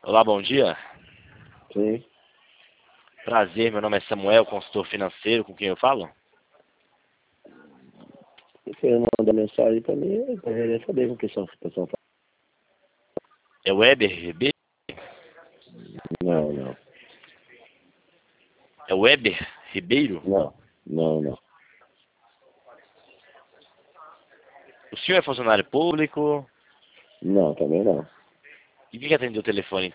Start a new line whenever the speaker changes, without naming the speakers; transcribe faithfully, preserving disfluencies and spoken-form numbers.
Olá, bom dia.
Sim.
Prazer, meu nome é Samuel, consultor financeiro, com quem eu falo?
Se você mandar mensagem para mim, eu deveria saber com que são pessoal.
É Weber Ribeiro?
Não, não.
É Weber Ribeiro?
Não, não, não.
O senhor é funcionário público?
Não, também não.
E quem que atendeu o telefone